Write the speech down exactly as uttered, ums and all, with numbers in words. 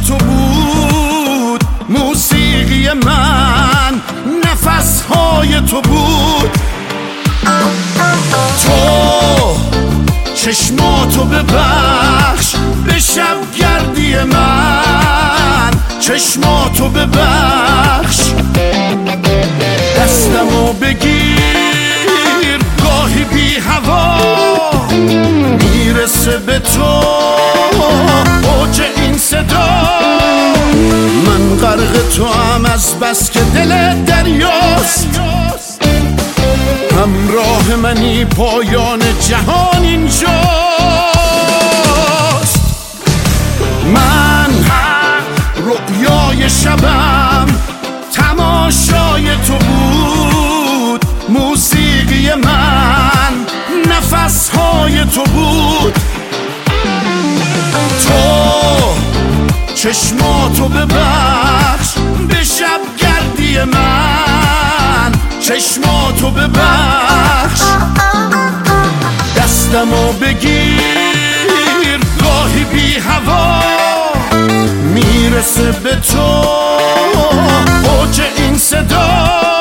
تو بود، موسیقی من نفسهای تو بود. تو چشماتو ببخش به شبگردی من، چشماتو ببخش، دستمو بگیر گاهی بی هوا میرسه به تو اوج این صدا. من غرق تو هم از بس که دل دریاست، همراه منی پایان جهان اینجاست. من رؤیای شبم تماشای تو بود، موسیقی من نفسهای تو بود. تو چشماتو ببخش به شبگردی من، چشماتو ببخش، دستمو بگیر گاهی بی هوا میرسه به تو اوج این صدا.